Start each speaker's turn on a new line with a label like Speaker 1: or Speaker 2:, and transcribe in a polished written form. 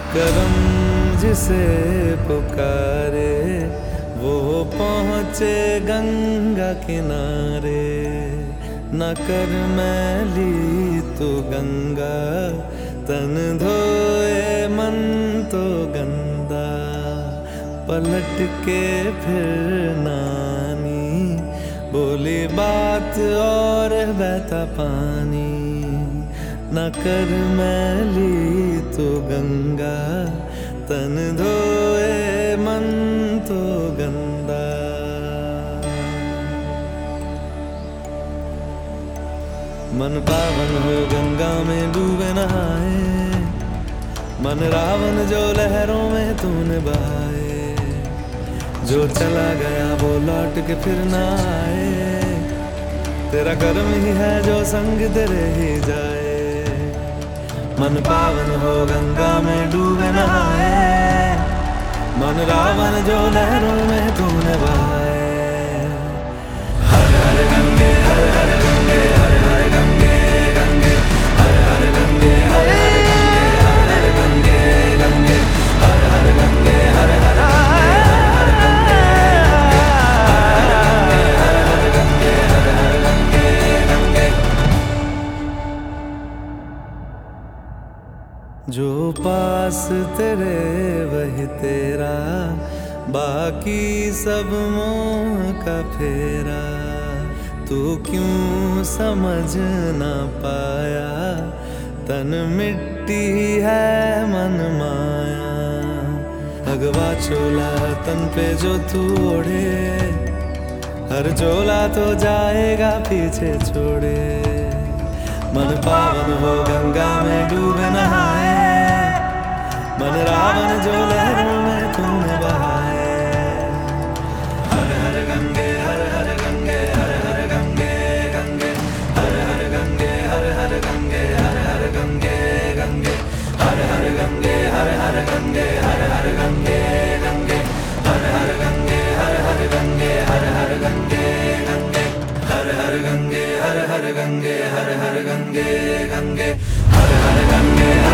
Speaker 1: करम जिसे पुकारे वो पहुँचे गंगा किनारे। न कर मैली तू गंगा, तन धोए मन तो गंदा। पलट के फिर नानी बोली बात और बहता पानी। न कर मैली तू गंगा, तन धोए मन तो गंदा। मन पावन हो गंगा में डूबे नहाए, मन रावण जो लहरों में तूने बहाए। जो चला गया वो लौट के फिर ना आए, तेरा कर्म ही है जो संग तेरे ही जाए। मन पावन हो गंगा में डूबे नहाए, मन रावण जो लहरों में तूने बहाए। हर हर गंगे हर हर गंगे हर हर गंगे गंगे हर हर गंगे हर हर गंगे गंगे हर हर गंगे हर हर गंगे हर हर गंगे गंगे। जो पास तेरे वही तेरा, बाकी सब मोह का फेरा। तू क्यों समझ ना पाया, तन मिट्टी है मन माया। भगवा चोला तन पे जो तू ओढ़े, हर चोला तो जाएगा पीछे छोड़े। मन पावन हो गंगा में डूबे नहाए, मन रावण जो लहरों में तूने बहाए। हर हर गंगे हर हर गंगे हर हर गंगे गंगे हर हर गंगे हर हर गंगे हर हर गंगे गंगे हर हर गंगे हर हर गंगे हर हर गंगे गंगे हर हर गंगे हर हर गंगे हर हर गंगे गंगे हर हर गंगे हर हर गंगे हर हर गंगे गंगे हर हर गंगे